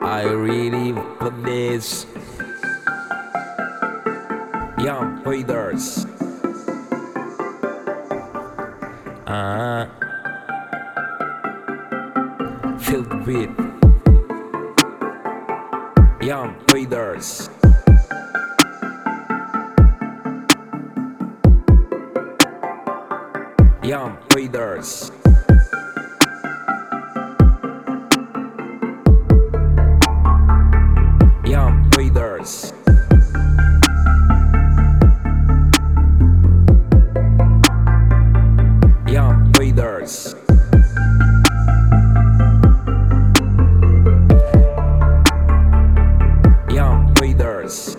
I really for this. Young Raiders. Feel the beat. Young Raiders. Young Raiders. Young Raiders. Young Raiders. Young Raiders.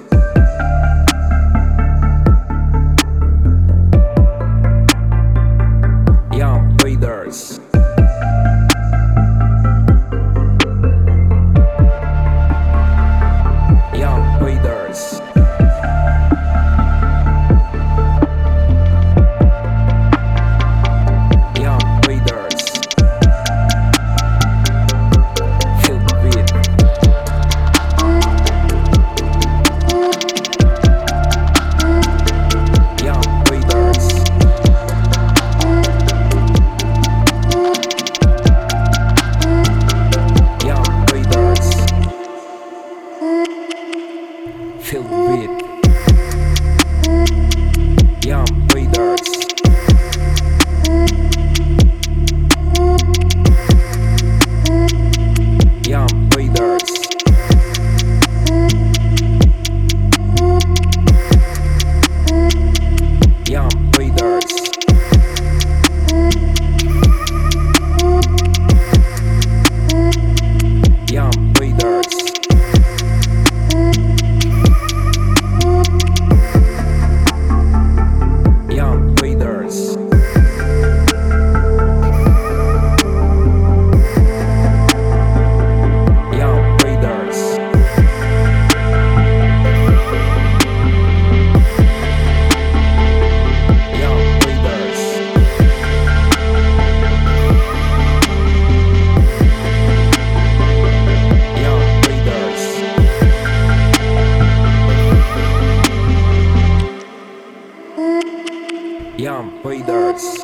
Young Raiders. Young Raiders. Young Raiders. Feel the beat. Young Raiders. Young Raiders. Feel the beat. Young Raiders. Young Raiders. Young Raiders. Young Raiders. Young Raiders. Young Raiders. Young Raiders. Young Raiders. Young Raiders.